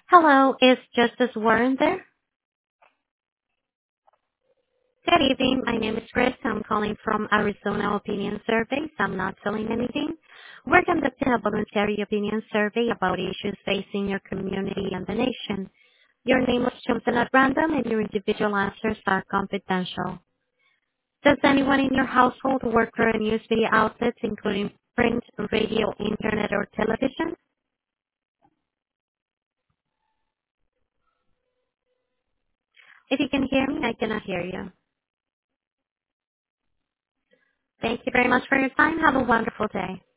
Hello, is Justice Warren there? Good evening. My name is Chris. I'm calling from Arizona Opinion Surveys. I'm not selling anything. We're conducting a voluntary opinion survey about issues facing your community and the nation. Your name was chosen at random and your individual answers are confidential. Does anyone in your household work for a news media outlets, including print, radio, internet, or television? If you can hear me, I cannot hear you. Thank you very much for your time. Have a wonderful day.